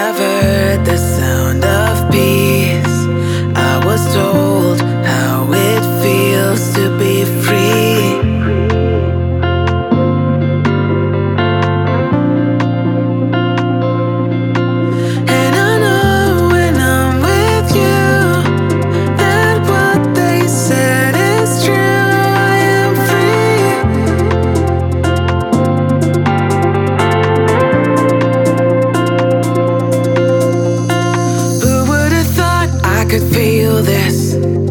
discovered the sound of peace. I was told how it feels to be free. And I know when I'm with you that what they said is true. I am free. Who would have thought I could feel this?